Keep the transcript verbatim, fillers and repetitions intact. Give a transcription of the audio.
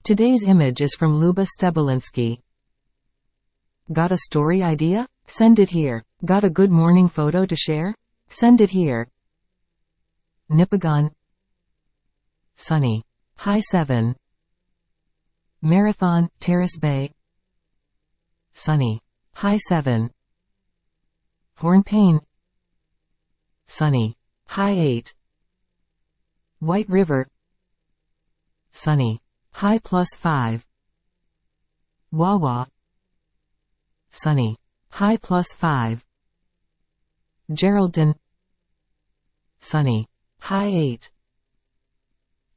Today's image is from Luba Stebelinsky. Got a story idea? Send it here. Got a good morning photo to share? Send it here. Nipigon. Sunny. High seven. Marathon, Terrace Bay. Sunny. High seven. Hornpain. Sunny. High eight. White River. Sunny. High plus five. Wawa. Sunny. High plus five. Geraldton. Sunny. High eight.